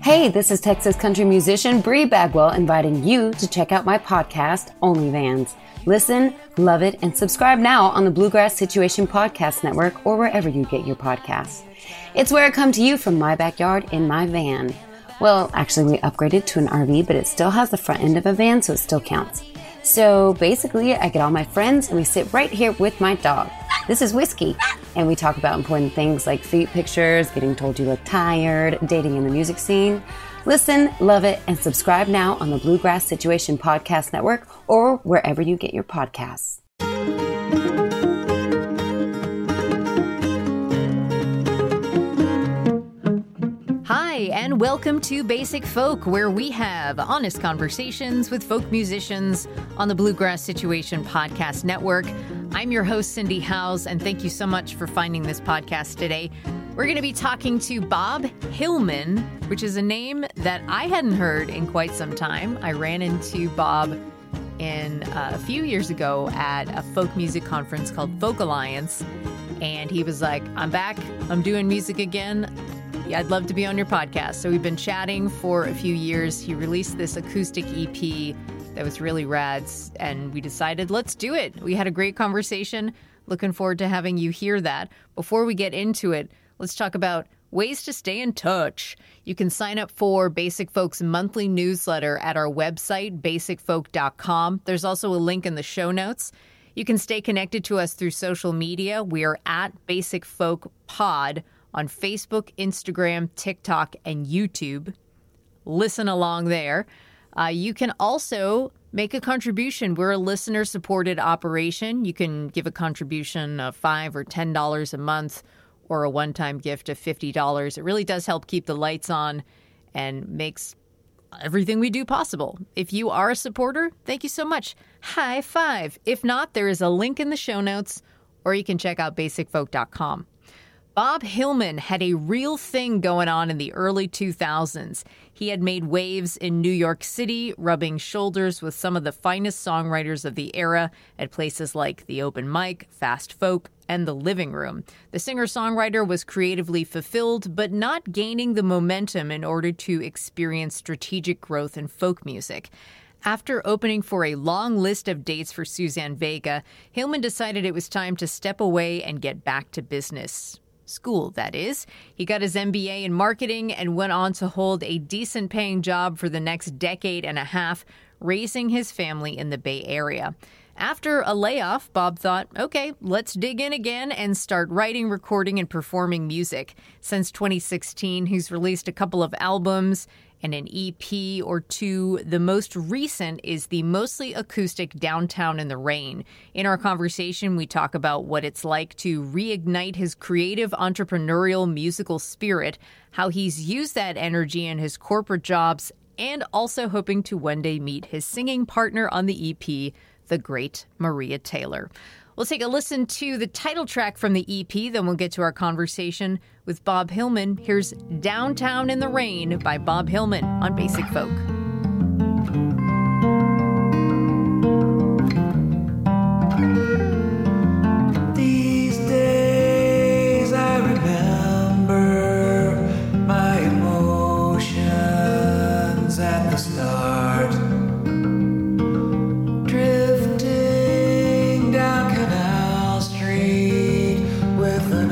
Hey, this is Texas country musician Bree Bagwell inviting you to check out my podcast, Only Vans. Listen, love it, and subscribe now on the Bluegrass Situation Podcast Network or wherever you get your podcasts. It's where I come to you from my backyard in my van. Well, actually, we upgraded to an RV, but it still has the front end of a van, so it still counts. So basically, I get all my friends and we sit right here with my dog. This is Whiskey, and we talk about important things like feet pictures, getting told you look tired, dating in the music scene. Listen, love it, and subscribe now on the Bluegrass Situation Podcast Network or wherever you get your podcasts. Hi, and welcome to Basic Folk, where we have honest conversations with folk musicians on the Bluegrass Situation Podcast Network. I'm your host, Cindy Howes, and thank you so much for finding this podcast today. We're going to be talking to Bob Hillman, which is a name that I hadn't heard in quite some time. I ran into Bob a few years ago at a folk music conference called Folk Alliance, and he was like, I'm back, I'm doing music again. I'd love to be on your podcast. So we've been chatting for a few years. He released this acoustic EP that was really rad, and we decided, let's do it. We had a great conversation. Looking forward to having you hear that. Before we get into it, let's talk about ways to stay in touch. You can sign up for Basic Folk's monthly newsletter at our website, basicfolk.com. There's also a link in the show notes. You can stay connected to us through social media. We are at Basic Folk Pod on Facebook, Instagram, TikTok, and YouTube. Listen along there. You can also make a contribution. We're a listener-supported operation. You can give a contribution of $5 or $10 a month or a one-time gift of $50. It really does help keep the lights on and makes everything we do possible. If you are a supporter, thank you so much. High five. If not, there is a link in the show notes, or you can check out basicfolk.com. Bob Hillman had a real thing going on in the early 2000s. He had made waves in New York City, rubbing shoulders with some of the finest songwriters of the era at places like The Open Mic, Fast Folk, and The Living Room. The singer-songwriter was creatively fulfilled, but not gaining the momentum in order to experience strategic growth in folk music. After opening for a long list of dates for Suzanne Vega, Hillman decided it was time to step away and get back to business. School, that is. He got his MBA in marketing and went on to hold a decent-paying job for the next decade and a half, raising his family in the Bay Area. After a layoff, Bob thought, okay, let's dig in again and start writing, recording, and performing music. Since 2016, he's released a couple of albums and an EP or two. The most recent is the mostly acoustic Downtown in the Rain. In our conversation, we talk about what it's like to reignite his creative, entrepreneurial, musical spirit, how he's used that energy in his corporate jobs, and also hoping to one day meet his singing partner on the EP, the great Maria Taylor. We'll take a listen to the title track from the EP, then we'll get to our conversation with Bob Hillman. Here's Downtown in the Rain by Bob Hillman on Basic Folk. These days I remember my emotions at the start. Drifting down Canal Street with an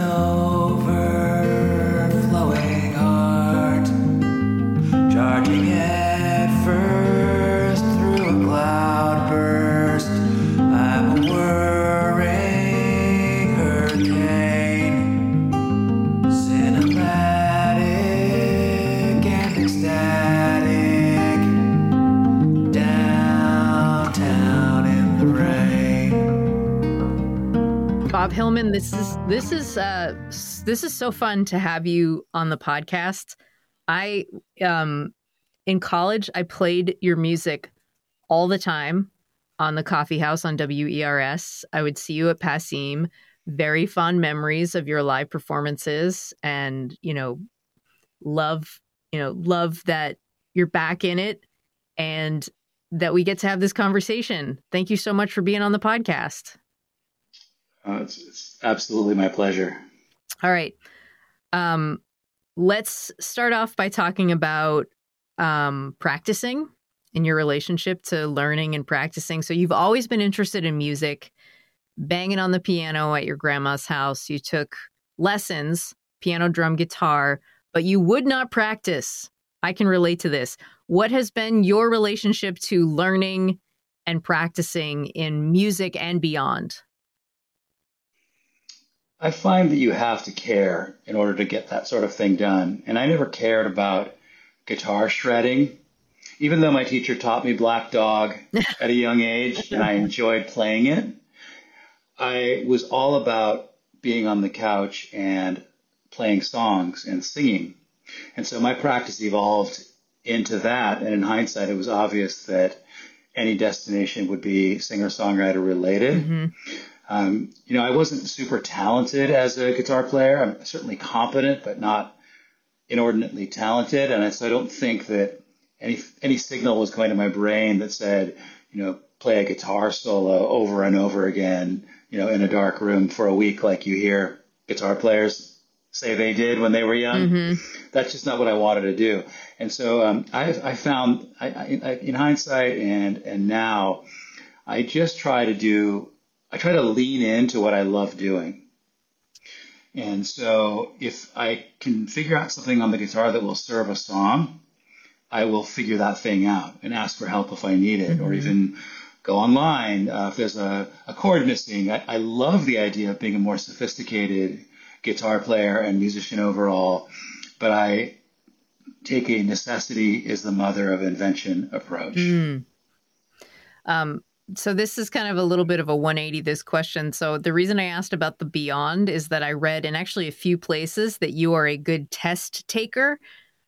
overflowing heart, charging head first through a cloud burst. I'm a whirring hurricane, cinematic and ecstatic, downtown in the rain. Bob Hillman, this is so fun to have you on the podcast. In college, I played your music all the time on the Coffee House on WERS. I would see you at Passim. Very fond memories of your live performances, and love that you're back in it, and that we get to have this conversation. Thank you so much for being on the podcast. It's absolutely my pleasure. All right. let's start off by talking about practicing and your relationship to learning and practicing. So you've always been interested in music, banging on the piano at your grandma's house. You took lessons, piano, drum, guitar, but you would not practice. I can relate to this. What has been your relationship to learning and practicing in music and beyond? I find that you have to care in order to get that sort of thing done. And I never cared about guitar shredding, even though my teacher taught me Black Dog at a young age and I enjoyed playing it. I was all about being on the couch and playing songs and singing. And so my practice evolved into that. And in hindsight, it was obvious that any destination would be singer-songwriter related. Mm-hmm. I wasn't super talented as a guitar player. I'm certainly competent, but not inordinately talented. And so I don't think that any signal was going to my brain that said, play a guitar solo over and over again, in a dark room for a week, like you hear guitar players say they did when they were young. Mm-hmm. That's just not what I wanted to do. And so I found, in hindsight and now, I try to lean into what I love doing. And so if I can figure out something on the guitar that will serve a song, I will figure that thing out and ask for help if I need it, mm-hmm. or even go online if there's a chord missing. I love the idea of being a more sophisticated guitar player and musician overall, but I take a necessity is the mother of invention approach. Mm. So this is kind of a little bit of a 180, this question. So the reason I asked about the beyond is that I read in actually a few places that you are a good test taker.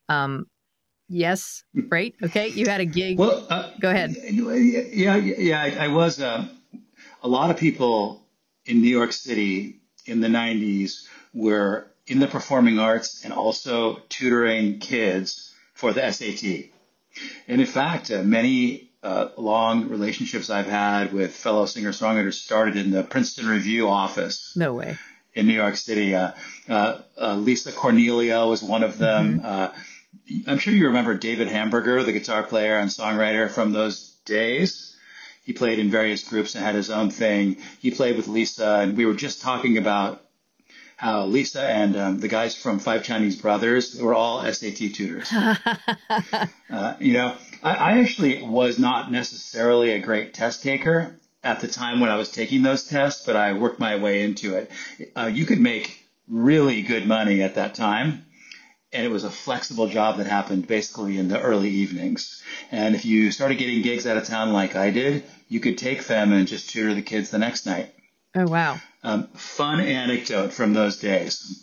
Yes, right? Okay, you had a gig. Well, go ahead. Yeah. I was. A lot of people in New York City in the 90s were in the performing arts and also tutoring kids for the SAT. And in fact, many long relationships I've had with fellow singer-songwriters started in the Princeton Review office. No way. In New York City. Lisa Cornelia was one of them. Mm-hmm. I'm sure you remember David Hamburger, the guitar player and songwriter from those days. He played in various groups and had his own thing. He played with Lisa, and we were just talking about how Lisa and the guys from Five Chinese Brothers were all SAT tutors. I actually was not necessarily a great test taker at the time when I was taking those tests, but I worked my way into it. You could make really good money at that time. And it was a flexible job that happened basically in the early evenings. And if you started getting gigs out of town like I did, you could take them and just tutor the kids the next night. Oh, wow. Fun anecdote from those days.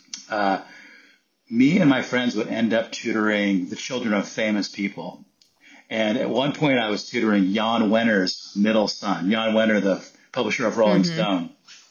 Me and my friends would end up tutoring the children of famous people. And at one point I was tutoring Jan Wenner's middle son, Jan Wenner, the publisher of Rolling mm-hmm. Stone.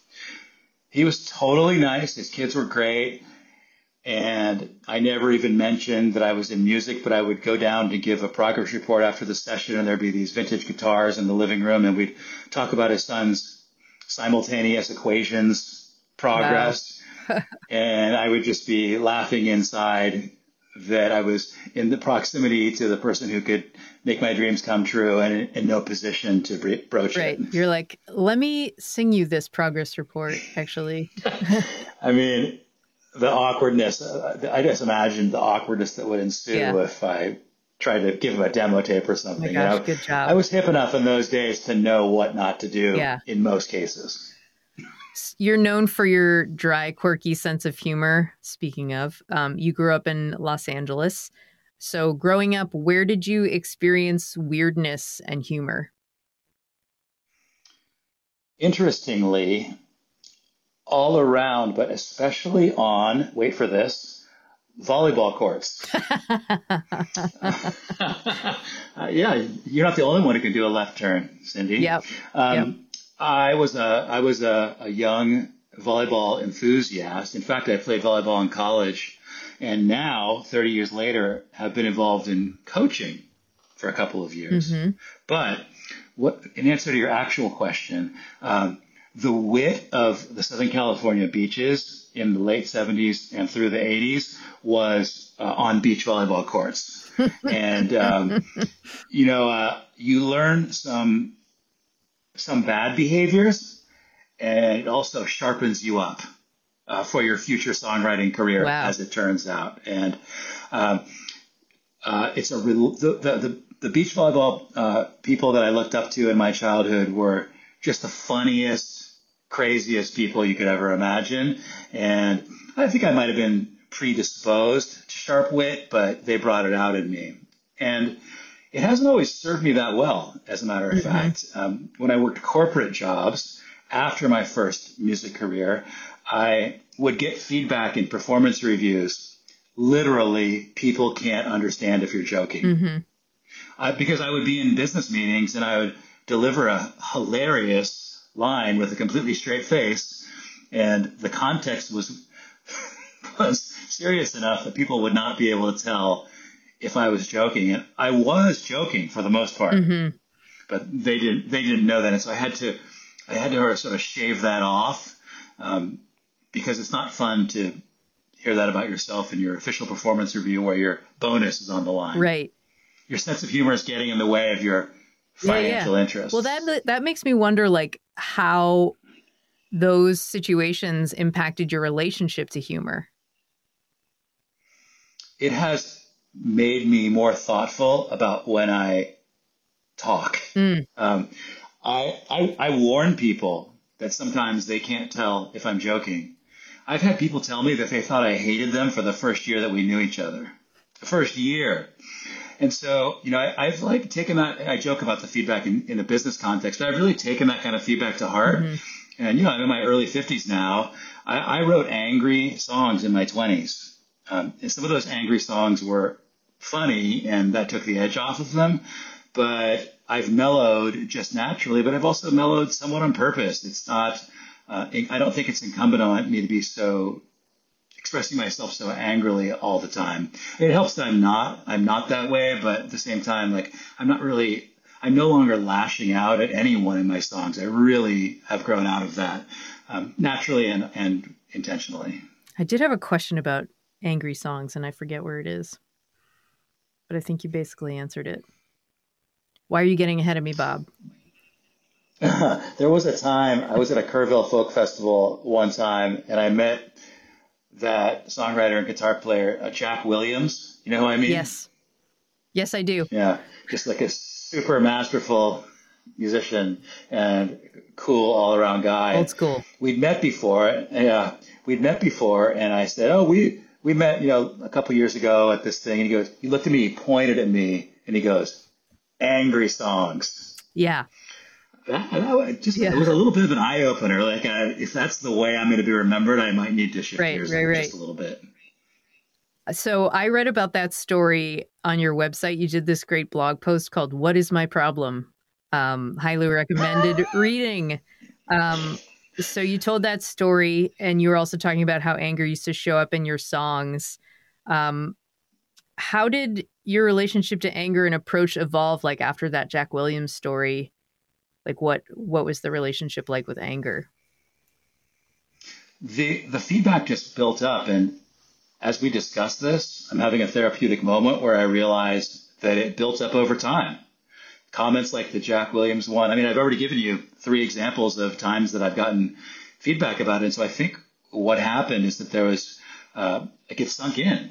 He was totally nice. His kids were great. And I never even mentioned that I was in music, but I would go down to give a progress report after the session, and there'd be these vintage guitars in the living room, and we'd talk about his son's simultaneous equations progress. Wow. And I would just be laughing inside that I was in the proximity to the person who could make my dreams come true and in no position to broach right. it. You're like, let me sing you this progress report, actually. I mean, the awkwardness, I just imagine the awkwardness that would ensue if I tried to give him a demo tape or something. Oh my gosh, good job. I was hip enough in those days to know what not to do in most cases. You're known for your dry, quirky sense of humor. Speaking of, you grew up in Los Angeles. So growing up, where did you experience weirdness and humor? Interestingly, all around, but especially on, wait for this, volleyball courts. You're not the only one who can do a left turn, Cindy. Yep. I was a young volleyball enthusiast. In fact, I played volleyball in college, and now, 30 years later, have been involved in coaching for a couple of years. Mm-hmm. But in answer to your actual question, the wit of the Southern California beaches in the late 70s and through the 80s was on beach volleyball courts. And, you learn some bad behaviors, and it also sharpens you up for your future songwriting career, Wow. as it turns out. And it's the beach volleyball people that I looked up to in my childhood were just the funniest, craziest people you could ever imagine. And I think I might have been predisposed to sharp wit, but they brought it out in me. And it hasn't always served me that well, as a matter of fact. When I worked corporate jobs after my first music career, I would get feedback in performance reviews. Literally, people can't understand if you're joking. Because I would be in business meetings and I would deliver a hilarious line with a completely straight face, and the context was serious enough that people would not be able to tell if I was joking. And I was joking for the most part, but they didn't know that. And so I had to sort of shave that off, because it's not fun to hear that about yourself in your official performance review where your bonus is on the line. Right. Your sense of humor is getting in the way of your financial interests. Well, that makes me wonder, like, how those situations impacted your relationship to humor. It has made me more thoughtful about when I talk. I warn people that sometimes they can't tell if I'm joking. I've had people tell me that they thought I hated them for the first year that we knew each other. The first year. And so, I've taken that. I joke about the feedback in a business context, but I've really taken that kind of feedback to heart. And, I'm in my early 50s now. I wrote angry songs in my 20s. And some of those angry songs were funny, and that took the edge off of them. But I've mellowed just naturally, but I've also mellowed somewhat on purpose. It's not, I don't think it's incumbent on me to be expressing myself so angrily all the time. It helps that I'm not that way, but at the same time, I'm no longer lashing out at anyone in my songs. I really have grown out of that, naturally and intentionally. I did have a question about angry songs, and I forget where it is, but I think you basically answered it. Why are you getting ahead of me, Bob? There was a time I was at a Kerrville Folk Festival one time, and I met that songwriter and guitar player, Jack Williams. You know who I mean? Yes, I do. Yeah, just like a super masterful musician and cool all-around guy. Old school. We'd met before. And I said, "Oh, we met, a couple years ago at this thing." And he looked at me, he pointed at me, and he goes, "Angry songs." Yeah. It was a little bit of an eye-opener. If that's the way I'm going to be remembered, I might need to shift gears just a little bit. So I read about that story on your website. You did this great blog post called "What Is My Problem?" Highly recommended reading. So you told that story, and you were also talking about how anger used to show up in your songs. How did your relationship to anger and approach evolve, after that Jack Williams story? What was the relationship like with anger? The feedback just built up, and as we discussed this, I'm having a therapeutic moment where I realized that it built up over time. Comments like the Jack Williams one. I mean, I've already given you 3 examples of times that I've gotten feedback about it. And so I think what happened is that there was, it gets sunk in.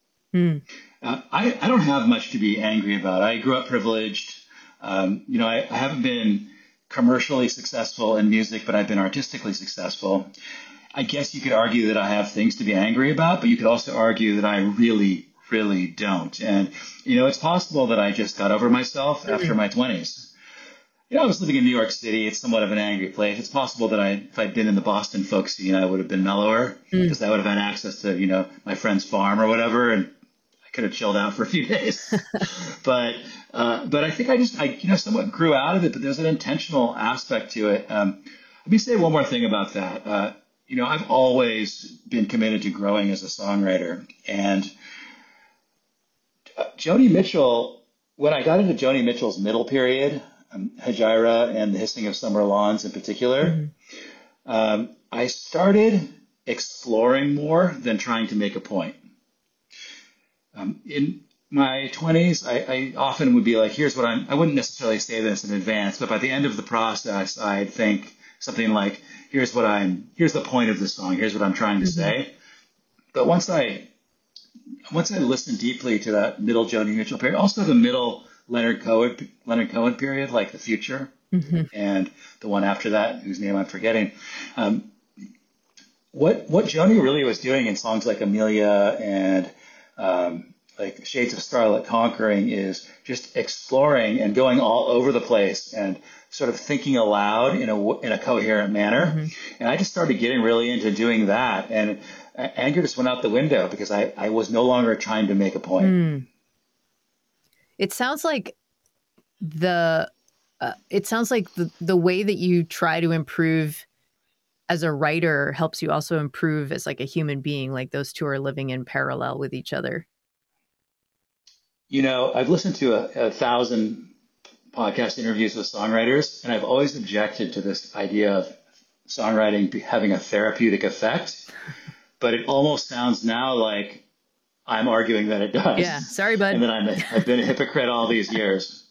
I don't have much to be angry about. I grew up privileged. I haven't been commercially successful in music, but I've been artistically successful. I guess you could argue that I have things to be angry about, but you could also argue that I really, really don't. And, it's possible that I just got over myself after my 20s. I was living in New York City. It's somewhat of an angry place. It's possible that if I'd been in the Boston folk scene, I would have been mellower because I would have had access to, my friend's farm or whatever, and I could have chilled out for a few days. But I think I somewhat grew out of it, but there's an intentional aspect to it. Let me say one more thing about that. I've always been committed to growing as a songwriter. And Joni Mitchell, when I got into Joni Mitchell's middle period, Hejira and the Hissing of Summer Lawns in particular, I started exploring more than trying to make a point. In my 20s, I often would be like, here's what I wouldn't necessarily say this in advance, but by the end of the process, I'd think something like, here's the point of the song, here's what I'm trying to say. But once I listened deeply to that middle Joni Mitchell period, also the middle Leonard Cohen period, like The Future, and the one after that, whose name I'm forgetting, what Joni really was doing in songs like Amelia and like Shades of Starlit Conquering is just exploring and going all over the place and sort of thinking aloud in a coherent manner. And I just started getting really into doing that, and anger just went out the window because I was no longer trying to make a point. It sounds like the way that you try to improve as a writer helps you also improve as like a human being. Like those two are living in parallel with each other. You know, I've listened to 1,000 podcast interviews with songwriters, and I've always objected to this idea of songwriting having a therapeutic effect. But it almost sounds now like I'm arguing that it does. Yeah, sorry, bud. And that I've been a hypocrite all these years.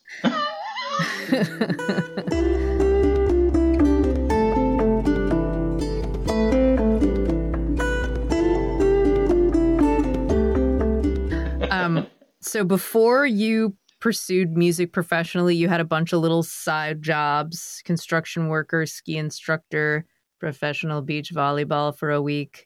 So before you pursued music professionally, you had a bunch of little side jobs: construction worker, ski instructor, professional beach volleyball for a week.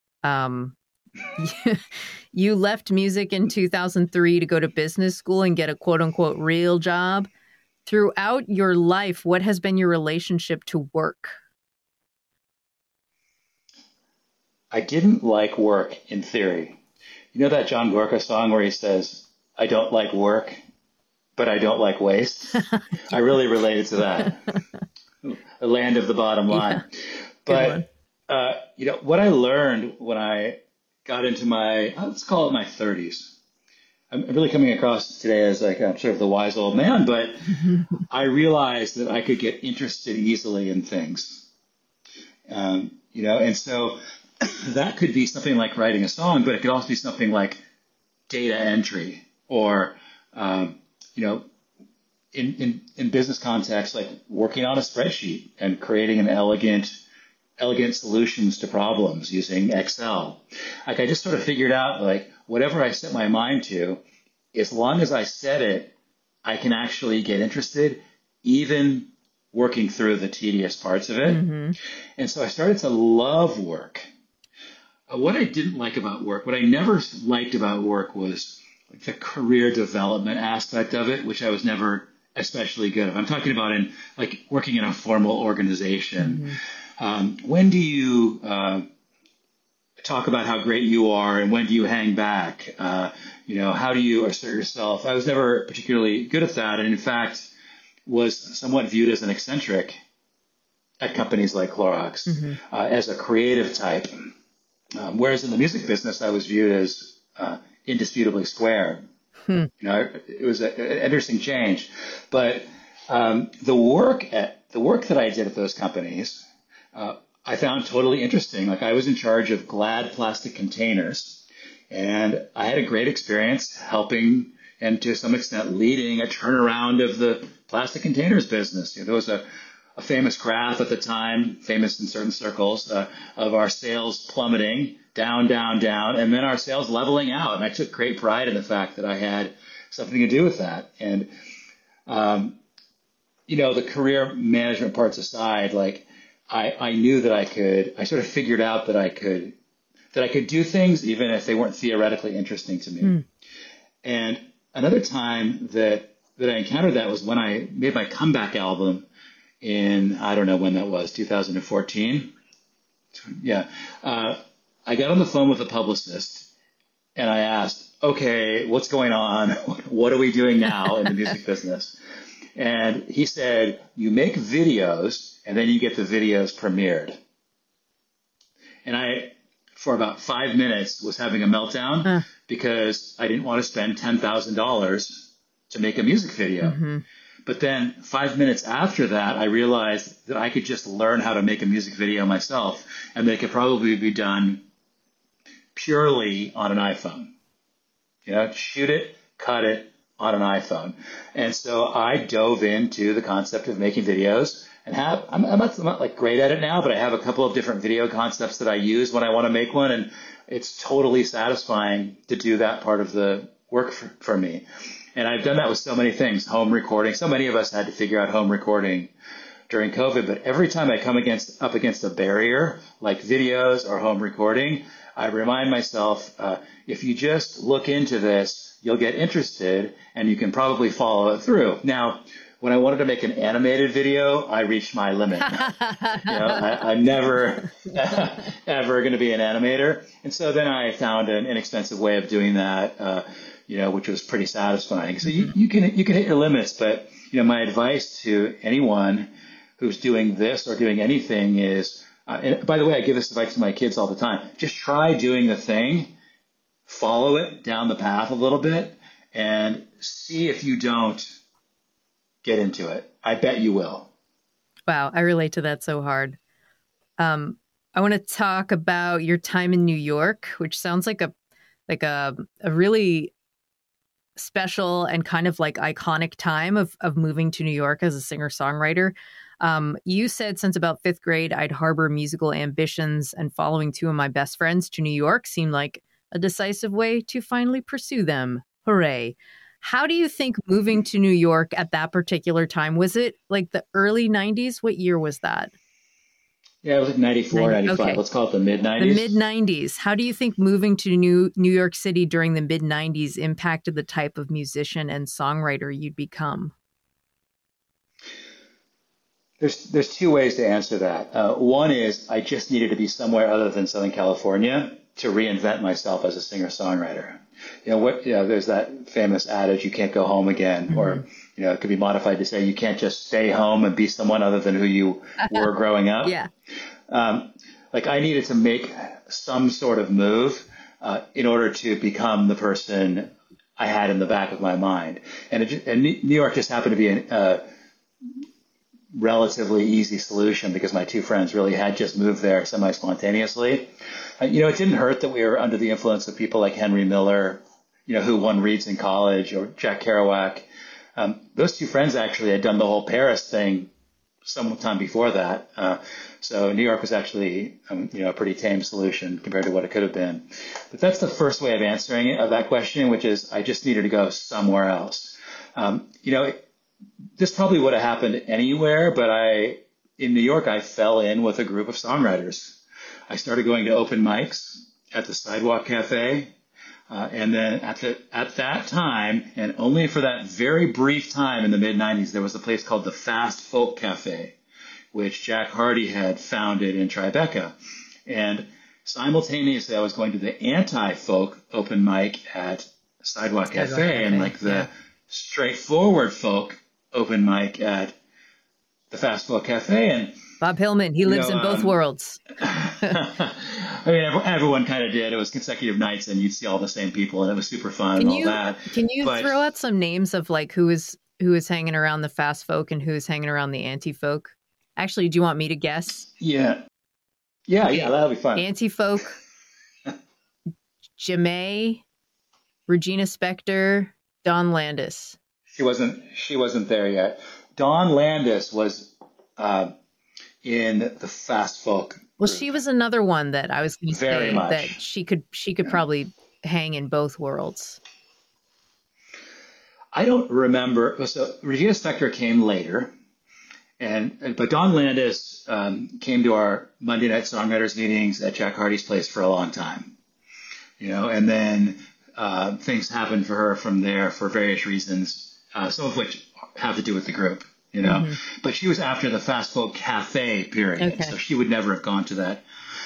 You left music in 2003 to go to business school and get a quote unquote real job. Throughout your life, what has been your relationship to work? I didn't like work in theory. You know that John Gorka song where he says, I don't like work, but I don't like waste? I really related to that. The land of the bottom line. Yeah. But, you know, what I learned when I got into let's call it my 30s. I'm really coming across today as like I'm sort of the wise old man, but I realized that I could get interested easily in things. You know, and so that could be something like writing a song, but it could also be something like data entry or, you know, in business context, like working on a spreadsheet and creating an elegant solutions to problems using Excel. Like I just sort of figured out like whatever I set my mind to, as long as I set it, I can actually get interested, even working through the tedious parts of it. And so I started to love work. What I didn't like about work, what I never liked about work was like the career development aspect of it, which I was never especially good at. I'm talking about in like working in a formal organization. When do you talk about how great you are, and when do you hang back? You know, how do you assert yourself? I was never particularly good at that, and in fact was somewhat viewed as an eccentric at companies like Clorox as a creative type. Whereas in the music business, I was viewed as indisputably square. You know, it was an interesting change, but the work that I did at those companies, I found totally interesting. Like I was in charge of Glad plastic containers, and I had a great experience helping and to some extent leading a turnaround of the plastic containers business. You know, there was a famous graph at the time, famous in certain circles, of our sales plummeting down, down, down, and then our sales leveling out. And I took great pride in the fact that I had something to do with that. And, you know, the career management parts aside, like I knew that I sort of figured out that I could do things even if they weren't theoretically interesting to me. And another time that I encountered that was when I made my comeback album in, I don't know when that was, 2014. Yeah. I got on the phone with a publicist and I asked, okay, what's going on? What are we doing now in the music business? And he said, you make videos and then you get the videos premiered. And I, for about 5 minutes, was having a meltdown because I didn't want to spend $10,000 to make a music video. But then 5 minutes after that, I realized that I could just learn how to make a music video myself, and they could probably be done purely on an iPhone. Shoot it, cut it on an iPhone. And so I dove into the concept of making videos, and I'm not like great at it now, but I have a couple of different video concepts that I use when I want to make one, and it's totally satisfying to do that part of the work for me. And I've done that with so many things, home recording. So many of us had to figure out home recording during COVID, but every time I come up against a barrier like videos or home recording, I remind myself, if you just look into this, you'll get interested and you can probably follow it through. Now, when I wanted to make an animated video, I reached my limit. I'm never, ever going to be an animator. And so then I found an inexpensive way of doing that, which was pretty satisfying. So you can hit your limits, but, my advice to anyone who's doing this or doing anything is, and by the way, I give this advice to my kids all the time. Just try doing the thing, follow it down the path a little bit, and see if you don't get into it. I bet you will. Wow, I relate to that so hard. I want to talk about your time in New York, which sounds like a really special and kind of like iconic time of moving to New York as a singer-songwriter. You said since about fifth grade, I'd harbor musical ambitions, and following two of my best friends to New York seemed like a decisive way to finally pursue them. Hooray. How do you think moving to New York at that particular time, was it like the early 90s? What year was that? Yeah, it was like 94, 95. Okay. Let's call it the mid-90s. The mid-90s. How do you think moving to New York City during the mid-90s impacted the type of musician and songwriter you'd become? There's two ways to answer that. One is I just needed to be somewhere other than Southern California to reinvent myself as a singer-songwriter. There's that famous adage, you can't go home again, or, it could be modified to say you can't just stay home and be someone other than who you were growing up. Yeah. I needed to make some sort of move in order to become the person I had in the back of my mind. And New York just happened to be a relatively easy solution because my two friends really had just moved there semi-spontaneously. It didn't hurt that we were under the influence of people like Henry Miller, who won Reeds in college, or Jack Kerouac. Those two friends actually had done the whole Paris thing sometime before that. So New York was actually, a pretty tame solution compared to what it could have been. But that's the first way of answering that question, which is I just needed to go somewhere else. This probably would have happened anywhere, but in New York, I fell in with a group of songwriters. I started going to open mics at the Sidewalk Cafe. And then at that time, and only for that very brief time in the mid-90s, there was a place called the Fast Folk Cafe, which Jack Hardy had founded in Tribeca. And simultaneously, I was going to the anti-folk open mic at Sidewalk Cafe, and the straightforward folk open mic at the Fast Folk Cafe. And Bob Hillman, he lives in both worlds. Everyone kind of did. It was consecutive nights, and you'd see all the same people, and it was super fun and all that. Can you throw out some names of who is hanging around the Fast Folk and who is hanging around the Anti-Folk? Actually, do you want me to guess? Yeah, that'll be fun. Anti-Folk, Jamae, Regina Spektor, Dawn Landis. She wasn't there yet. Dawn Landis was in the Fast Folk group. Well, she was another one that I was going to say much. That she could probably hang in both worlds. I don't remember. So Regina Spektor came later, but Dawn Landis came to our Monday night songwriters meetings at Jack Hardy's place for a long time. And then things happened for her from there for various reasons, some of which have to do with the group. But she was after the Fast Folk Cafe period, so she would never have gone to that.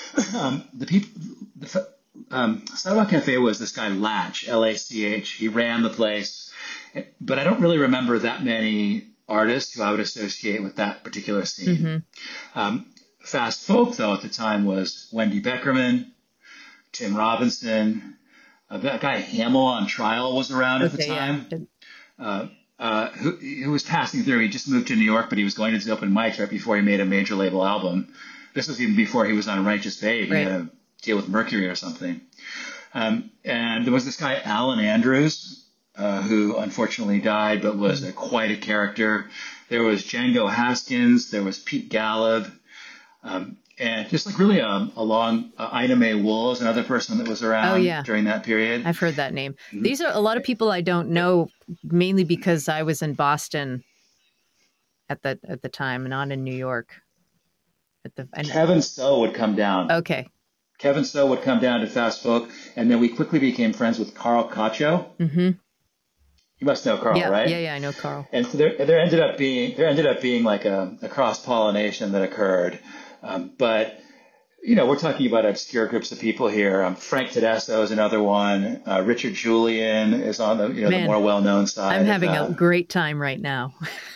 Sidewalk Cafe was this guy Latch, Lach. He ran the place, but I don't really remember that many artists who I would associate with that particular scene. Fast Folk, though, at the time was Wendy Beckerman, Tim Robinson, that guy Hamill on Trial was around at the time. who was passing through. He just moved to New York, but he was going to the open mics right before he made a major label album. This was even before he was on Righteous Babe. He had a deal with Mercury or something. And there was this guy, Alan Andrews, who unfortunately died, but was quite a character. There was Django Haskins. There was Pete Gallup. And just like really along Ina May Wool is another person that was around during that period. I've heard that name. These are a lot of people I don't know, mainly because I was in Boston at the time, not in New York. Kevin So would come down. Okay. Kevin So would come down to Fast Folk, and then we quickly became friends with Carl Cacho. Mm-hmm. You must know Carl, right? Yeah, I know Carl. And so there ended up being like a cross pollination that occurred. But we're talking about obscure groups of people here. Frank Tedesco is another one. Richard Julian is on the the more well known side. I'm having a great time right now.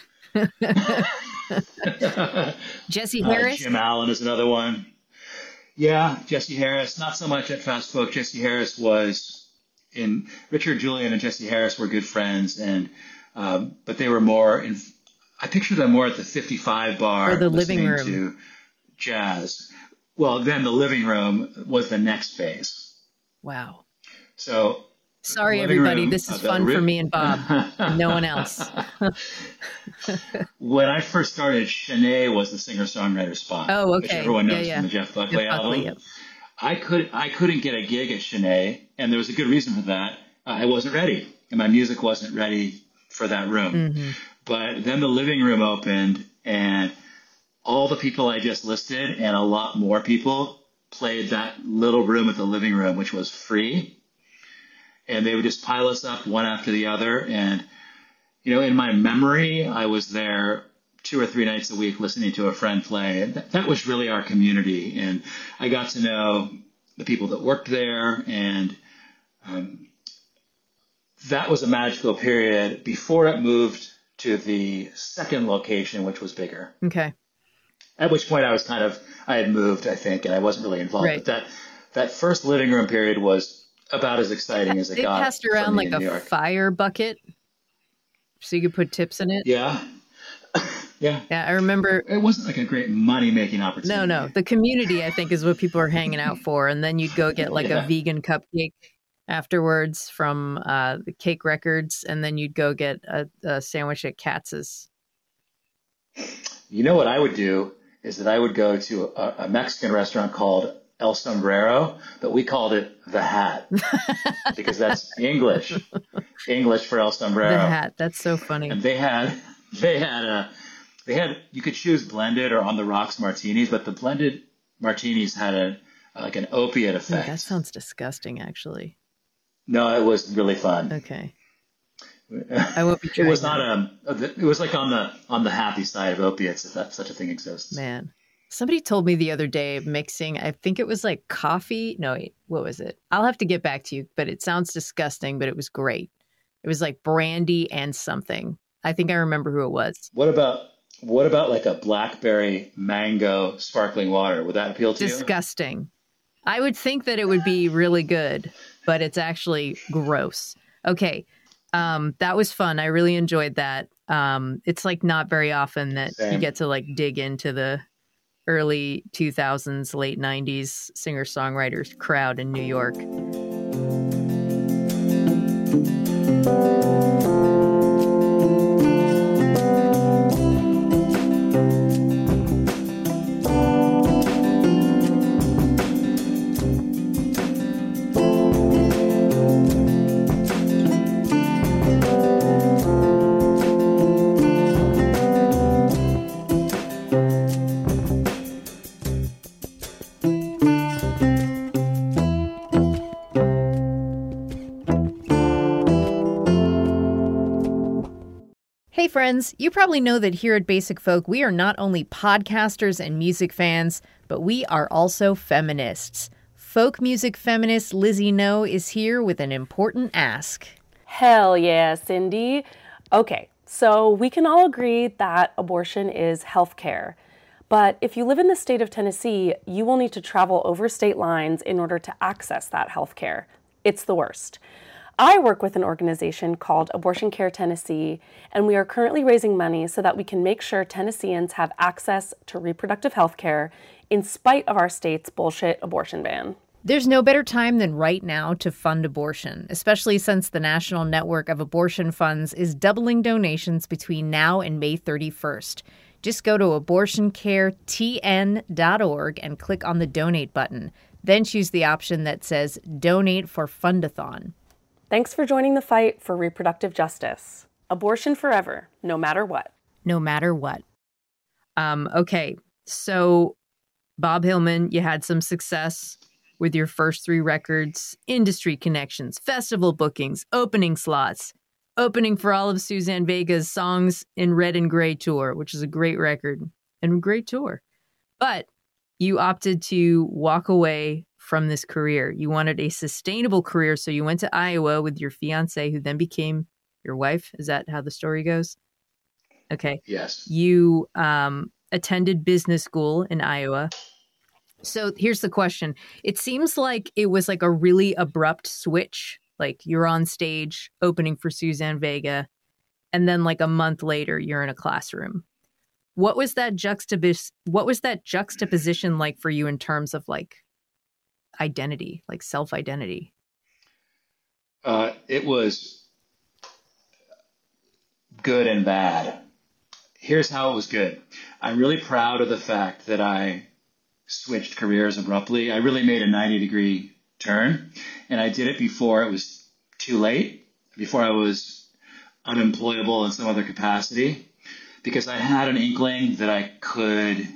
Jesse Harris. Jim Allen is another one. Yeah, Jesse Harris. Not so much at Fast Folk. Jesse Harris was in. Richard Julian and Jesse Harris were good friends, and but they were more in. I picture them more at the 55 bar or the living room. To jazz. Well, then the living room was the next phase. Wow. So sorry, everybody. This is fun for me and Bob. And no one else. When I first started, Shanae was the singer-songwriter spot. Oh, okay. Which everyone knows from the Jeff Buckley album. Yep. I couldn't get a gig at Shanae, and there was a good reason for that. I wasn't ready, and my music wasn't ready for that room. Mm-hmm. But then the living room opened, and all the people I just listed and a lot more people played that little room at the living room, which was free. And they would just pile us up one after the other. And, in my memory, I was there 2 or 3 nights a week listening to a friend play. And that was really our community. And I got to know the people that worked there. And that was a magical period before it moved to the second location, which was bigger. Okay. At which point I had moved, I think, and I wasn't really involved. Right. But that first living room period was about as exciting as it got. They passed around like a fire bucket so you could put tips in it. Yeah. Yeah. Yeah, I remember. It wasn't like a great money-making opportunity. No. The community, I think, is what people are hanging out for. And then you'd go get like a vegan cupcake afterwards from the Cake Records, and then you'd go get a sandwich at Katz's. You know what I would do is that I would go to a Mexican restaurant called El Sombrero, but we called it The Hat because that's English for El Sombrero. The Hat. That's so funny. And they had you could choose blended or on the rocks martinis, but the blended martinis had like an opiate effect. Ooh, that sounds disgusting, actually. No, it was really fun. Okay. I won't be trying. It was not it was like on the happy side of opiates, if that such a thing exists. Man. Somebody told me the other day mixing, I think it was like coffee. No, wait, what was it? I'll have to get back to you, but it sounds disgusting, but it was great. It was like brandy and something. I think I remember who it was. What about like a blackberry mango sparkling water? Would that appeal to you? Disgusting. I would think that it would be really good, but it's actually gross. Okay. That was fun. I really enjoyed that. It's like not very often that you get to like dig into the early 2000s, late 90s singer-songwriters crowd in New York. Hey friends, you probably know that here at Basic Folk, we are not only podcasters and music fans, but we are also feminists. Folk music feminist Lizzie No is here with an important ask. Hell yeah, Cindy. Okay, so we can all agree that abortion is healthcare. But if you live in the state of Tennessee, you will need to travel over state lines in order to access that healthcare. It's the worst. I work with an organization called Abortion Care Tennessee, and we are currently raising money so that we can make sure Tennesseans have access to reproductive health care in spite of our state's bullshit abortion ban. There's no better time than right now to fund abortion, especially since the National Network of Abortion Funds is doubling donations between now and May 31st. Just go to abortioncaretn.org and click on the donate button. Then choose the option that says Donate for Fundathon. Thanks for joining the fight for reproductive justice. Abortion forever, no matter what. No matter what. Okay, so Bob Hillman, you had some success with your first 3 records, industry connections, festival bookings, opening slots, opening for all of Suzanne Vega's Songs in Red and Gray tour, which is a great record and a great tour. But you opted to walk away from this career. You wanted a sustainable career, so you went to Iowa with your fiance, who then became your wife. Is that how the story goes? Okay. Yes. You attended business school in Iowa. So here's the question. It seems like it was like a really abrupt switch. Like you're on stage opening for Suzanne Vega, and then like a month later, you're in a classroom. What was that juxtaposition like for you in terms of like identity, like self-identity? It was good and bad. Here's how it was good. I'm really proud of the fact that I switched careers abruptly. I really made a 90-degree turn, and I did it before it was too late, before I was unemployable in some other capacity, because I had an inkling that I could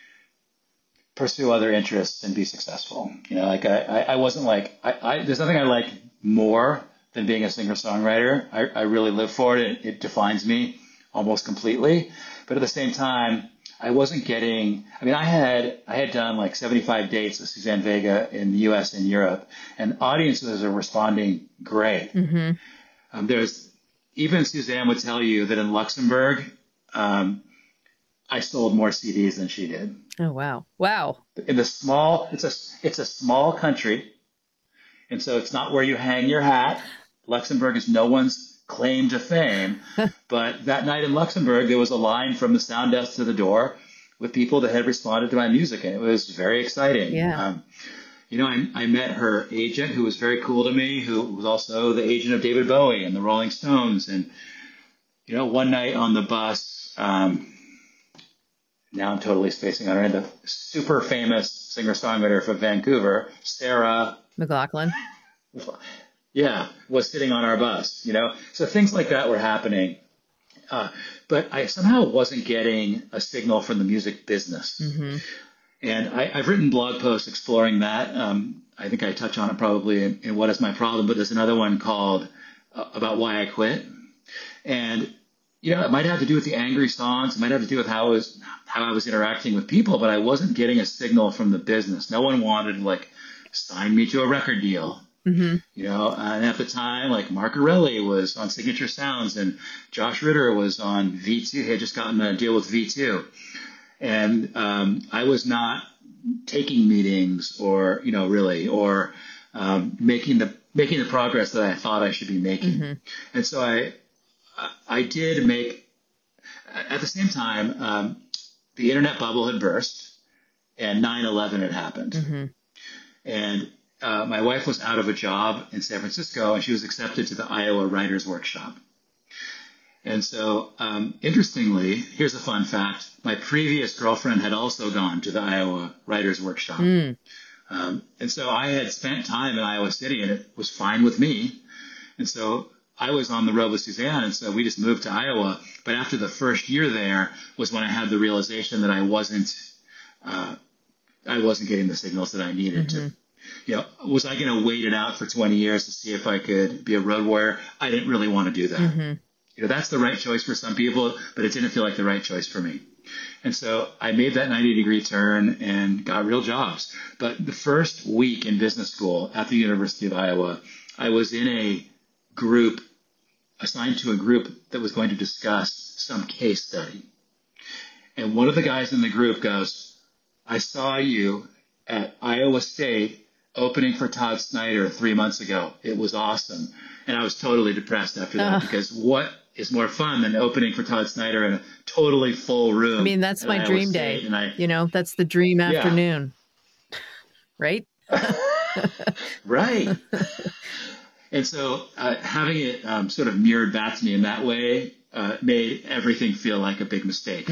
pursue other interests and be successful. You know, like I wasn't like, there's nothing I like more than being a singer-songwriter. I really live for it. It defines me almost completely. But at the same time, I wasn't getting, I had done like 75 dates with Suzanne Vega in the US and Europe, and audiences are responding great. Mm-hmm. Even Suzanne would tell you that in Luxembourg, I sold more CDs than she did. Oh, wow. Wow. It's a small country. And so it's not where you hang your hat. Luxembourg is no one's claim to fame. But that night in Luxembourg, there was a line from the sound desk to the door with people that had responded to my music. And it was very exciting. Yeah. I met her agent, who was very cool to me, who was also the agent of David Bowie and the Rolling Stones. And, one night on the bus, now I'm totally spacing on her, the super famous singer-songwriter from Vancouver, Sarah McLachlan. Yeah, was sitting on our bus, So things like that were happening. But I somehow wasn't getting a signal from the music business. Mm-hmm. And I've written blog posts exploring that. I think I touch on it probably in What Is My Problem, but there's another one called About Why I Quit. And, it might have to do with the angry songs. It might have to do with how I was interacting with people, but I wasn't getting a signal from the business. No one wanted to sign me to a record deal. Mm-hmm. And at the time, Mark Arelli was on Signature Sounds and Josh Ritter was on V2. He had just gotten a deal with V2. And I was not taking meetings or making the progress that I thought I should be making. Mm-hmm. And so I did make, at the same time, the internet bubble had burst and 9/11 had happened. Mm-hmm. And my wife was out of a job in San Francisco, and she was accepted to the Iowa Writers Workshop. And so, interestingly, here's a fun fact. My previous girlfriend had also gone to the Iowa Writers Workshop. Mm. And so I had spent time in Iowa City, and it was fine with me. And so I was on the road with Suzanne, and so we just moved to Iowa. But after the first year there was when I had the realization that I wasn't getting the signals that I needed Mm-hmm. to. Was I going to wait it out for 20 years to see if I could be a road warrior? I didn't really want to do that. Mm-hmm. That's the right choice for some people, but it didn't feel like the right choice for me. And so I made that 90-degree turn and got real jobs. But the first week in business school at the University of Iowa, I was in a group, assigned to a group that was going to discuss some case study. And one of the guys in the group goes, I saw you at Iowa State opening for Todd Snyder 3 months ago. It was awesome. And I was totally depressed after that because what is more fun than opening for Todd Snyder in a totally full room? I mean, that's my dream day. That's the dream afternoon, right? Right. And so having it sort of mirrored back to me in that way made everything feel like a big mistake.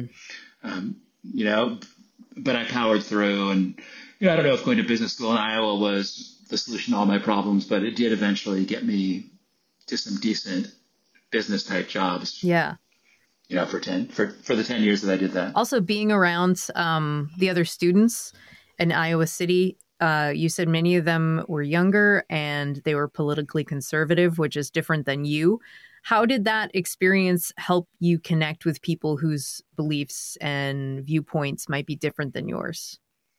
But I powered through, and I don't know if going to business school in Iowa was the solution to all my problems, but it did eventually get me to some decent business type jobs. Yeah. For the 10 years that I did that. Also, being around the other students in Iowa City, you said many of them were younger and they were politically conservative, which is different than you. How did that experience help you connect with people whose beliefs and viewpoints might be different than yours?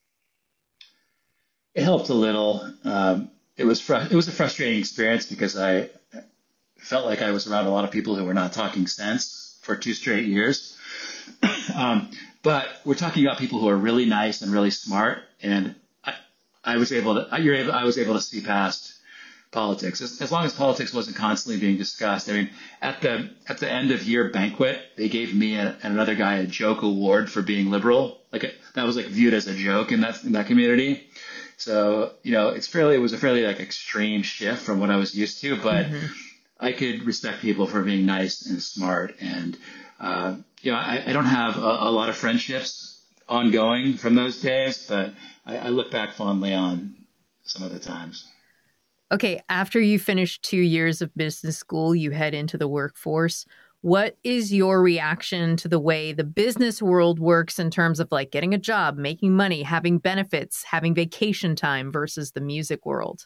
It helped a little. It was a frustrating experience because I felt like I was around a lot of people who were not talking sense for 2 straight years. But we're talking about people who are really nice and really smart, and I was able to see past politics as long as politics wasn't constantly being discussed. I mean, at the end of year banquet, they gave me and another guy a joke award for being liberal. That was viewed as a joke in that community. So it was a fairly extreme shift from what I was used to, but I could respect people for being nice and smart. And I don't have a lot of friendships ongoing from those days, but I look back fondly on some of the times. Okay, after you finish 2 years of business school, you head into the workforce. What is your reaction to the way the business world works in terms of getting a job, making money, having benefits, having vacation time versus the music world?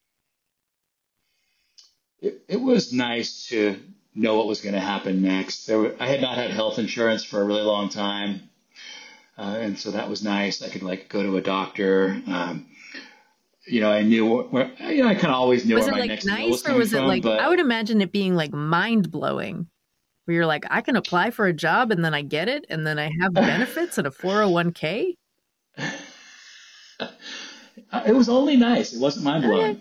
It was nice to know what was going to happen next. I had not had health insurance for a really long time. And so that was nice. I could go to a doctor. I knew where, I kind of always knew where my next meal was coming from. I would imagine it being mind blowing, where you're I can apply for a job and then I get it and then I have benefits and a 401k. It was only nice. It wasn't mind blowing,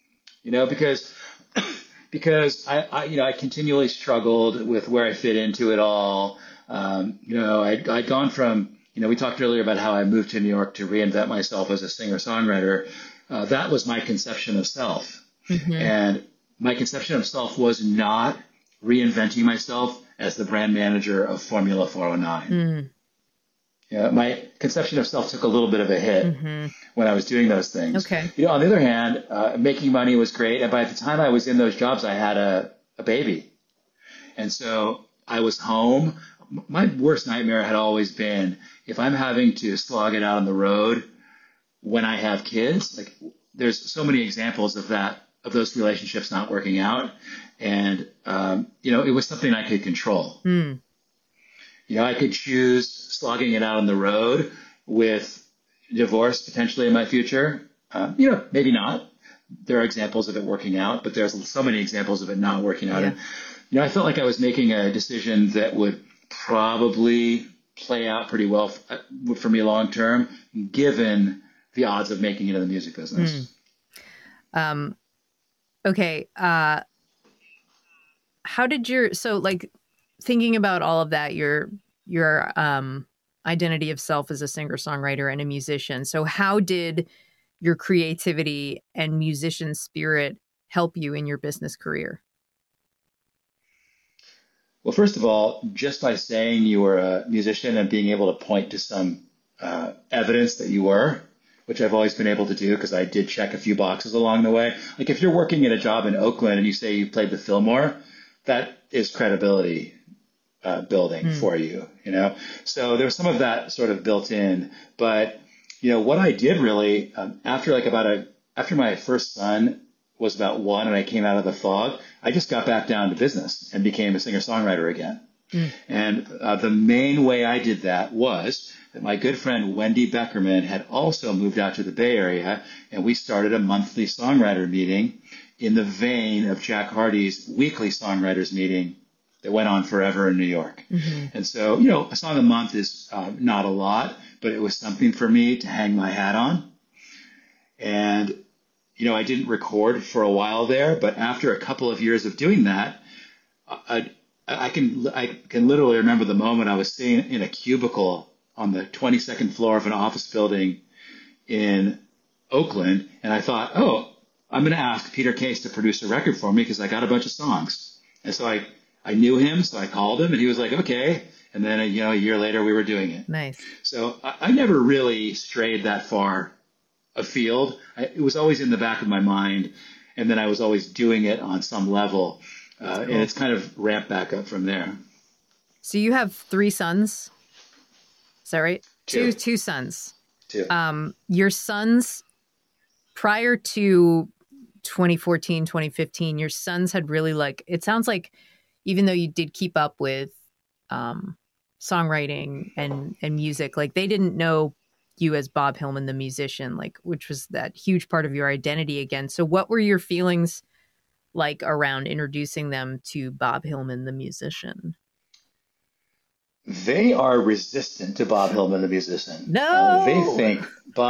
because I continually struggled with where I fit into it all. I'd gone from, we talked earlier about how I moved to New York to reinvent myself as a singer-songwriter. That was my conception of self. And my conception of self was not reinventing myself as the brand manager of Formula 409. My conception of self took a little bit of a hit when I was doing those things. Okay. On the other hand, making money was great. And by the time I was in those jobs, I had a baby. And so I was home. My worst nightmare had always been if I'm having to slog it out on the road when I have kids. There's so many examples of those relationships not working out. And, it was something I could control. I could choose slogging it out on the road with divorce potentially in my future. Maybe not. There are examples of it working out, but there's so many examples of it not working out. Yeah. And, I felt like I was making a decision that would probably play out pretty well for me long term, given the odds of making it in the music business. Okay. How did thinking about all of that, your identity of self as a singer-songwriter and a musician. So how did your creativity and musician spirit help you in your business career? Well, first of all, just by saying you were a musician and being able to point to some evidence that you were, which I've always been able to do because I did check a few boxes along the way. If you're working at a job in Oakland and you say you played the Fillmore, that is credibility building for you, So there's some of that sort of built in. But, what I did really after my first son was about 1 and I came out of the fog, I just got back down to business and became a singer-songwriter again. And the main way I did that was that my good friend Wendy Beckerman had also moved out to the Bay Area, and we started a monthly songwriter meeting in the vein of Jack Hardy's weekly songwriters meeting that went on forever in New York. And so, a song a month is not a lot, but it was something for me to hang my hat on. And, I didn't record for a while there, but after a couple of years of doing that, I can literally remember the moment I was sitting in a cubicle on the 22nd floor of an office building in Oakland, and I thought, I'm going to ask Peter Case to produce a record for me because I got a bunch of songs. And so I knew him, so I called him, and he was like, okay. And then, a year later, we were doing it. Nice. So I never really strayed that far afield. It was always in the back of my mind, and then I was always doing it on some level, cool. And it's kind of ramped back up from there. So you have 3 sons, is that right? 2. Two sons. 2. Your sons, prior to 2014, 2015, your sons had really it sounds like even though you did keep up with songwriting and music, they didn't know you as Bob Hillman, the musician, which was that huge part of your identity again. So what were your feelings like around introducing them to Bob Hillman, the musician? They are resistant to Bob Hillman, the musician. No, they think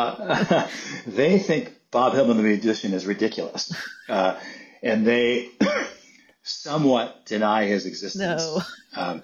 Bob Hillman, the musician, is ridiculous, and they somewhat deny his existence. No,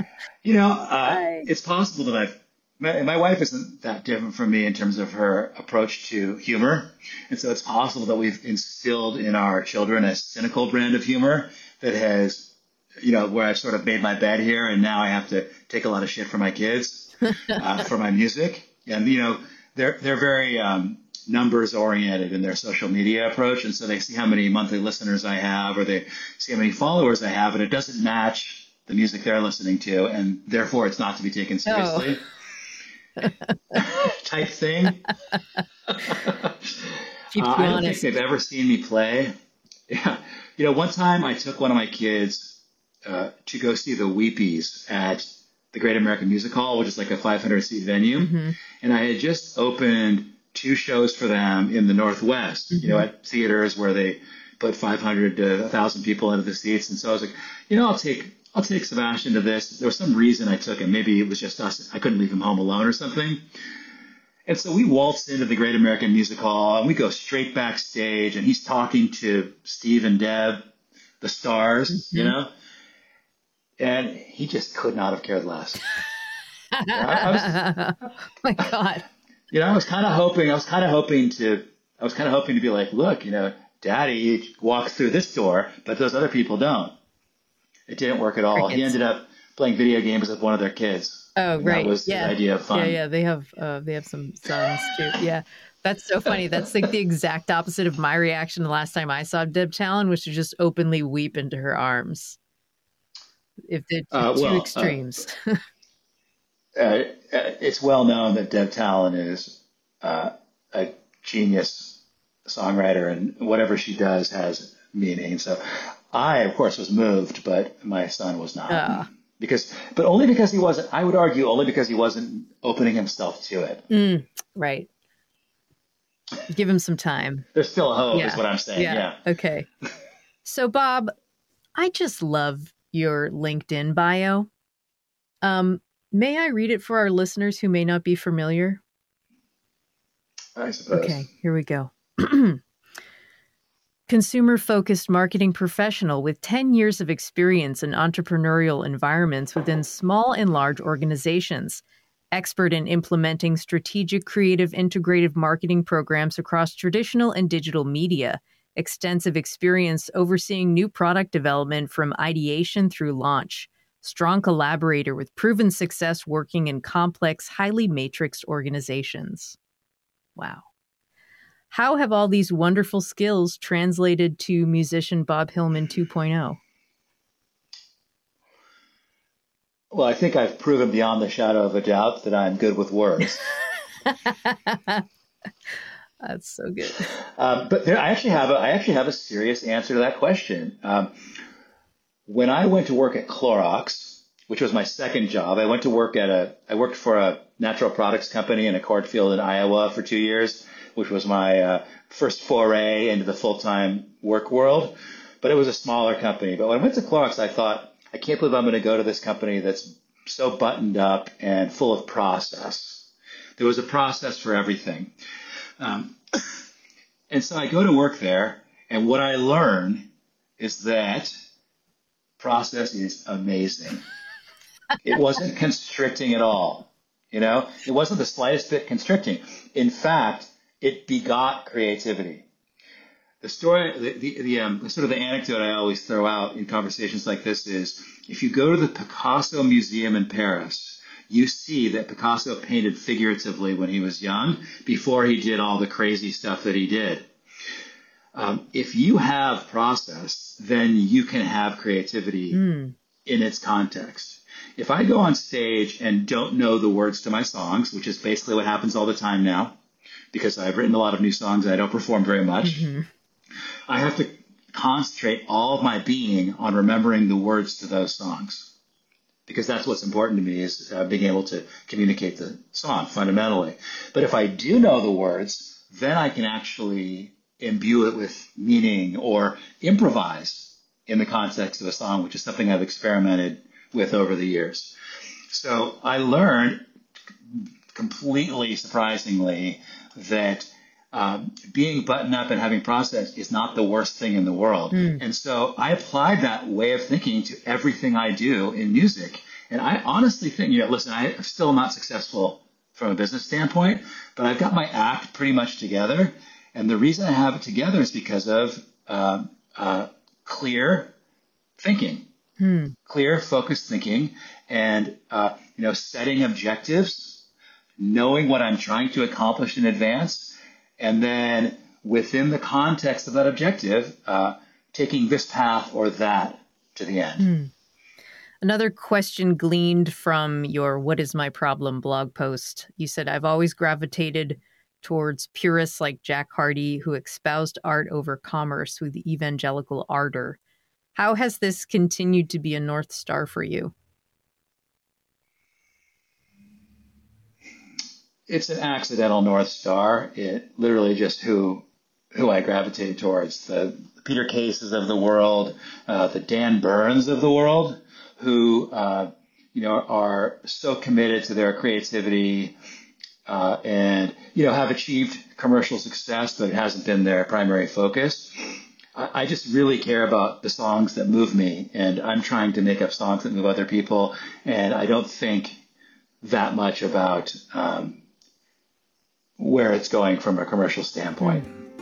it's possible that my wife isn't that different from me in terms of her approach to humor, and so it's possible that we've instilled in our children a cynical brand of humor that has, where I've sort of made my bed here, and now I have to take a lot of shit for my kids for my music, and they're very numbers oriented in their social media approach, and so they see how many monthly listeners I have, or they see how many followers I have, and it doesn't match the music they're listening to, and therefore it's not to be taken seriously. Type thing. I don't think they've ever seen me play. Yeah, one time I took one of my kids to go see the Weepies at the Great American Music Hall, which is like a 500-seat venue, mm-hmm. and I had just opened 2 shows for them in the Northwest, mm-hmm. At theaters where they put 500 to 1,000 people into the seats, and so I was like, I'll take Sebastian to this. There was some reason I took him. Maybe it was just us. I couldn't leave him home alone or something. And so we waltzed into the Great American Music Hall, and we go straight backstage, and he's talking to Steve and Deb, the stars, mm-hmm. And he just could not have cared less. Oh my God. I was kind of hoping to be like, look, Daddy walks through this door, but those other people don't. It didn't work at all. Crickets. He ended up playing video games with one of their kids. Oh, right. That was the idea of fun. Yeah. They have some sons too. Yeah. That's so funny. That's the exact opposite of my reaction the last time I saw Deb Talon, was to just openly weep into her arms. If they're two extremes. It's well known that Deb Talon is a genius songwriter, and whatever she does has meaning. So I, of course, was moved, but my son was not. But only because he wasn't, I would argue, only because he wasn't opening himself to it. Right. Give him some time. There's still a hope, is what I'm saying. Yeah. Okay. So, Bob, I just love your LinkedIn bio. May I read it for our listeners who may not be familiar? I suppose. Okay, here we go. Consumer-focused marketing professional with 10 years of experience in entrepreneurial environments within small and large organizations. Expert in implementing strategic, creative, integrative marketing programs across traditional and digital media. Extensive experience overseeing new product development from ideation through launch. Strong collaborator with proven success working in complex, highly matrixed organizations. Wow. How have all these wonderful skills translated to musician Bob Hillman 2.0? Well, I think I've proven beyond the shadow of a doubt that I'm good with words. That's so good. But I actually have a serious answer to that question. When I went to work at Clorox, which was my second job, I worked for a natural products company in a cornfield in Iowa for 2 years, which was my first foray into the full-time work world. But it was a smaller company. But when I went to Clorox, I thought, I can't believe I'm going to go to this company that's so buttoned up and full of process. There was a process for everything. And so I go to work there, and what I learn is that process is amazing. It wasn't constricting at all. It wasn't the slightest bit constricting. In fact, it begot creativity. The story, the sort of the anecdote I always throw out in conversations like this is, if you go to the Picasso Museum in Paris, you see that Picasso painted figuratively when he was young, before he did all the crazy stuff that he did. If you have process, then you can have creativity in its context. If I go on stage and don't know the words to my songs, which is basically what happens all the time now, because I've written a lot of new songs and I don't perform very much, I have to concentrate all of my being on remembering the words to those songs, because that's what's important to me, is being able to communicate the song fundamentally. But if I do know the words, then I can actually imbue it with meaning or improvise in the context of a song, which is something I've experimented with over the years. So I learned, completely surprisingly, that being buttoned up and having process is not the worst thing in the world. And so I applied that way of thinking to everything I do in music. And I honestly think, listen, I'm still not successful from a business standpoint, but I've got my act pretty much together. And the reason I have it together is because of clear thinking. Clear, focused thinking, and setting objectives, knowing what I'm trying to accomplish in advance, and then within the context of that objective, taking this path or that to the end. Another question gleaned from your "What is My Problem" blog post. You said, "I've always gravitated towards purists like Jack Hardy, who espoused art over commerce with evangelical ardor. How has this continued to be a North Star for you?" It's an accidental North Star. It literally just who I gravitated towards. The Peter Cases of the world, the Dan Burns of the world, who are so committed to their creativity and have achieved commercial success, but it hasn't been their primary focus. I just really care about the songs that move me, and I'm trying to make up songs that move other people, and I don't think that much about where it's going from a commercial standpoint.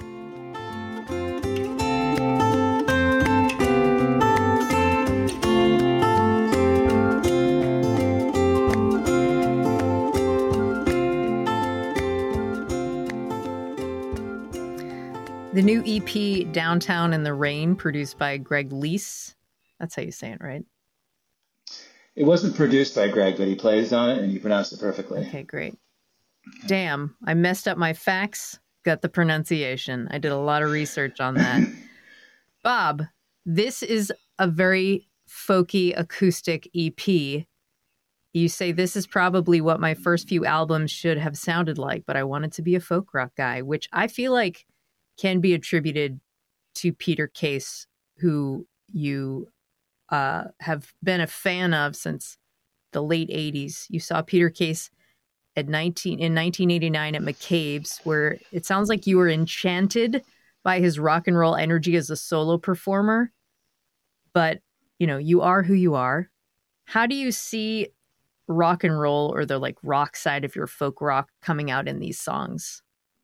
The new EP, Downtown in the Rain, produced by Greg Leese. That's how you say it, right? It wasn't produced by Greg, but he plays on it and he pronounced it perfectly. Okay, great. Damn, I messed up my facts, got the pronunciation. I did a lot of research on that. Bob, this is a very folky acoustic EP. You say this is probably what my first few albums should have sounded like, but I wanted to be a folk rock guy, which I feel like can be attributed to Peter Case, who you have been a fan of since the late 80s. You saw Peter Case in 1989 at McCabe's, where it sounds like you were enchanted by his rock and roll energy as a solo performer. But, you are who you are. How do you see rock and roll, or the rock side of your folk rock, coming out in these songs?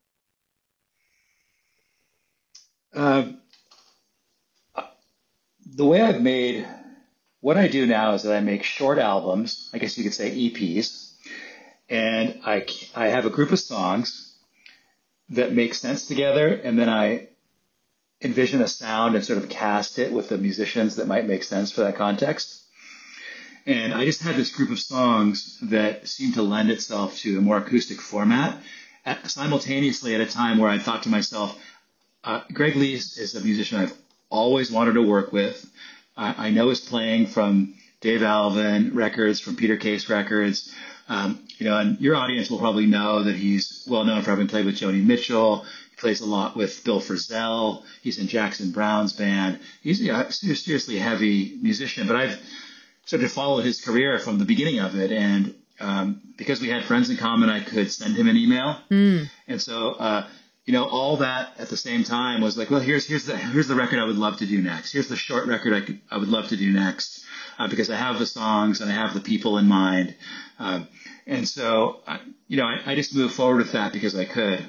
The way I've made what I do now is that I make short albums, I guess you could say EPs, and I have a group of songs that make sense together, and then I envision a sound and sort of cast it with the musicians that might make sense for that context. And I just had this group of songs that seemed to lend itself to a more acoustic format, simultaneously at a time where I thought to myself, Greg Leese is a musician I've always wanted to work with. I know his playing from Dave Alvin records, from Peter Case records. And your audience will probably know that he's well known for having played with Joni Mitchell. He plays a lot with Bill Frisell. He's in Jackson Browne's band. He's a seriously heavy musician, but I've sort of followed his career from the beginning of it. And because we had friends in common, I could send him an email. And so all that at the same time was like, well, here's the record I would love to do next. Here's the short record I would love to do next, because I have the songs and I have the people in mind. And so, I just moved forward with that because I could.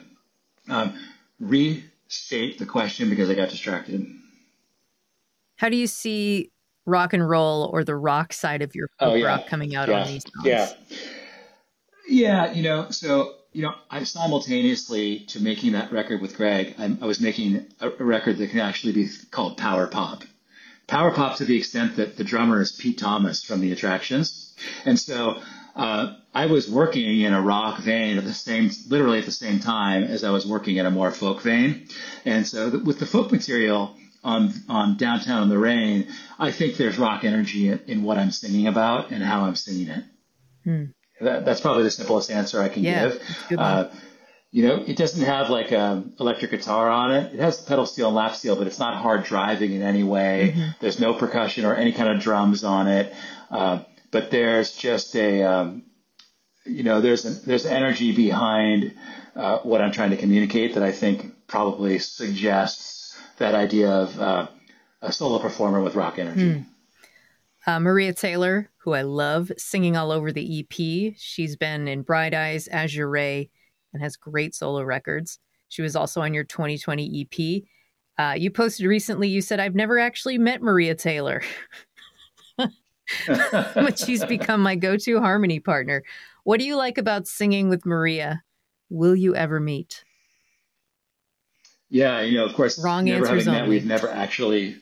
Restate the question because I got distracted. How do you see rock and roll or the rock side of your folk rock coming out on these songs? I simultaneously to making that record with Greg, I was making a record that can actually be called power pop. Power pop to the extent that the drummer is Pete Thomas from The Attractions. And so I was working in a rock vein literally at the same time as I was working in a more folk vein. And so with the folk material on Downtown in the Rain, I think there's rock energy in what I'm singing about and how I'm singing it. That's probably the simplest answer I can give. It doesn't have like electric guitar on it. It has pedal steel and lap steel, but it's not hard driving in any way. Mm-hmm. There's no percussion or any kind of drums on it. But there's just there's energy behind what I'm trying to communicate that I think probably suggests that idea of a solo performer with rock energy. Maria Taylor, who I love, singing all over the EP. She's been in Bright Eyes, Azure Ray, and has great solo records. She was also on your 2020 EP. You posted recently, you said, I've never actually met Maria Taylor, but she's become my go-to harmony partner. What do you like about singing with Maria? Will you ever meet? Yeah, of course, wrong answers only. We've never actually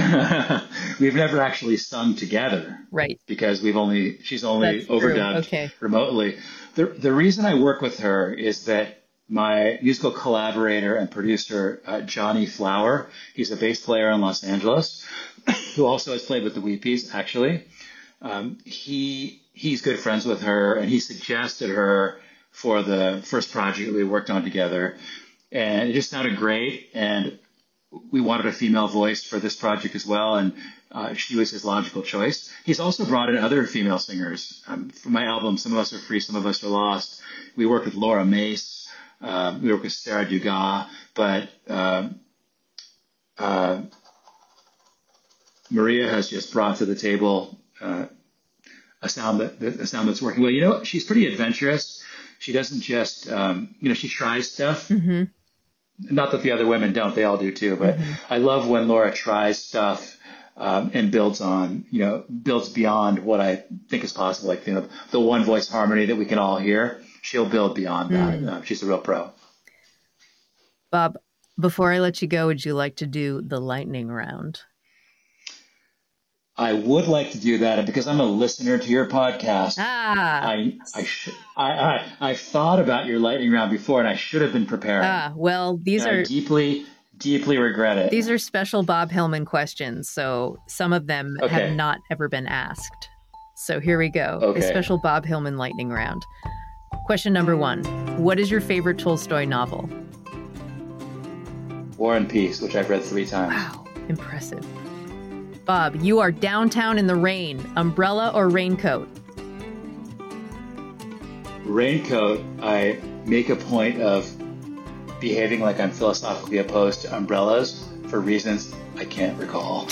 sung together, right? Because she's only overdubbed remotely. The reason I work with her is that my musical collaborator and producer, Johnny Flower, he's a bass player in Los Angeles, who also has played with the Weepies, actually. He's good friends with her, and he suggested her for the first project that we worked on together. And it just sounded great, and we wanted a female voice for this project as well, and she was his logical choice. He's also brought in other female singers. For my album, Some of Us Are Free, Some of Us Are Lost, we worked with Laura Mace, we worked with Sarah Dugas, but Maria has just brought to the table a sound that's working well. She's pretty adventurous. She doesn't just, she tries stuff. Mm-hmm. Not that the other women don't, they all do too, but I love when Laura tries stuff and builds beyond what I think is possible. Like, the one voice harmony that we can all hear, she'll build beyond that. She's a real pro. Bob, before I let you go, would you like to do the lightning round? I would like to do that, and because I'm a listener to your podcast, I thought about your lightning round before, and I should have been preparing. I deeply regret it. These are special Bob Hillman questions, so some of them have not ever been asked. So here we go. A special Bob Hillman lightning round. Question number 1. What is your favorite Tolstoy novel? War and Peace, which I've read 3 times. Wow, impressive. Bob, you are downtown in the rain. Umbrella or raincoat? Raincoat. I make a point of behaving like I'm philosophically opposed to umbrellas for reasons I can't recall.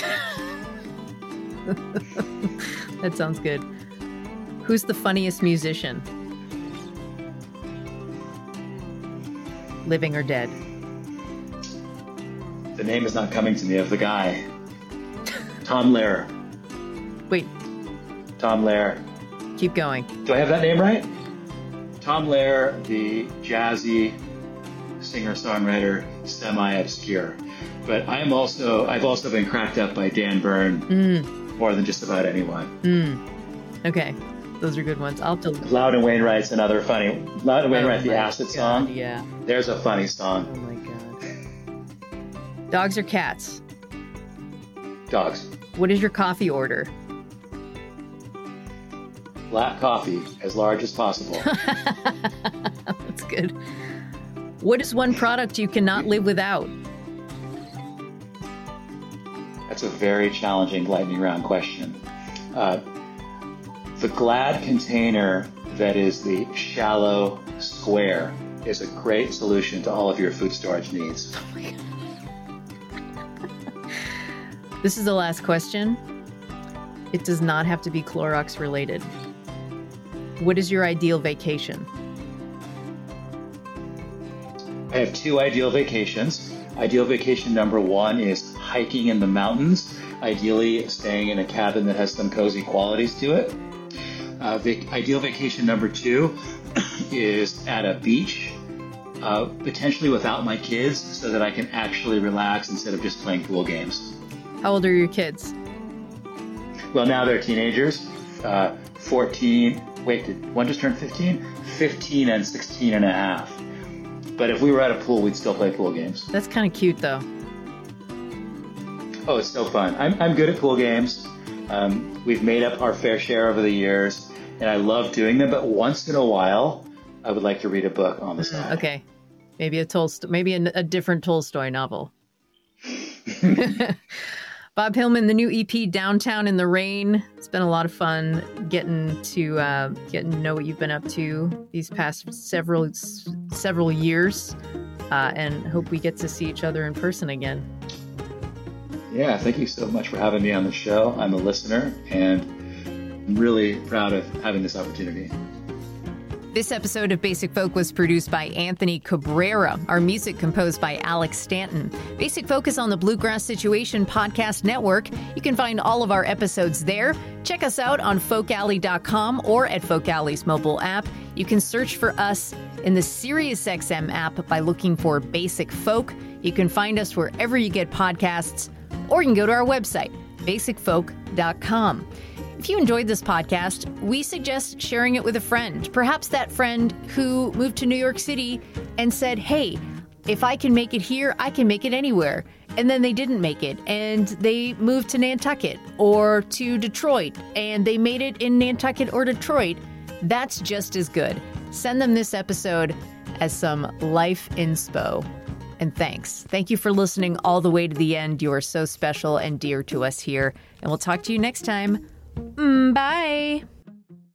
That sounds good. Who's the funniest musician? Living or dead? The name is not coming to me of the guy. Tom Lehrer. Wait. Tom Lehrer. Keep going. Do I have that name right? Tom Lehrer, the jazzy singer-songwriter, semi-obscure. But I've also been cracked up by Dan Byrne more than just about anyone. Okay. Those are good ones. I'll have to... Loud and Wainwright's another funny. Loud and Wainwright, the Acid song. Yeah. There's a funny song. Oh my God. Dogs or cats? Dogs. What is your coffee order? Black coffee, as large as possible. That's good. What is one product you cannot live without? That's a very challenging lightning round question. The Glad container that is the shallow square is a great solution to all of your food storage needs. This is the last question. It does not have to be Clorox related. What is your ideal vacation? I have 2 ideal vacations. Ideal vacation number 1 is hiking in the mountains, ideally staying in a cabin that has some cozy qualities to it. Ideal vacation number 2 is at a beach, potentially without my kids, so that I can actually relax instead of just playing pool games. How old are your kids? Well, now they're teenagers, 14, did one just turn 15? 15 and 16 and a half. But if we were at a pool, we'd still play pool games. That's kind of cute, though. Oh, it's so fun. I'm good at pool games. We've made up our fair share over the years, and I love doing them. But once in a while, I would like to read a book on the side. Okay, maybe a different Tolstoy novel. Bob Hillman, the new EP "Downtown in the Rain." It's been a lot of fun getting to know what you've been up to these past several years, and hope we get to see each other in person again. Yeah, thank you so much for having me on the show. I'm a listener, and I'm really proud of having this opportunity. This episode of Basic Folk was produced by Anthony Cabrera. Our music composed by Alex Stanton. Basic Folk is on the Bluegrass Situation Podcast Network. You can find all of our episodes there. Check us out on folkalley.com or at Folk Alley's mobile app. You can search for us in the SiriusXM app by looking for Basic Folk. You can find us wherever you get podcasts, or you can go to our website, basicfolk.com. If you enjoyed this podcast, we suggest sharing it with a friend, perhaps that friend who moved to New York City and said, hey, if I can make it here, I can make it anywhere. And then they didn't make it, and they moved to Nantucket or to Detroit, and they made it in Nantucket or Detroit. That's just as good. Send them this episode as some life inspo. And thanks. Thank you for listening all the way to the end. You are so special and dear to us here. And we'll talk to you next time. Bye.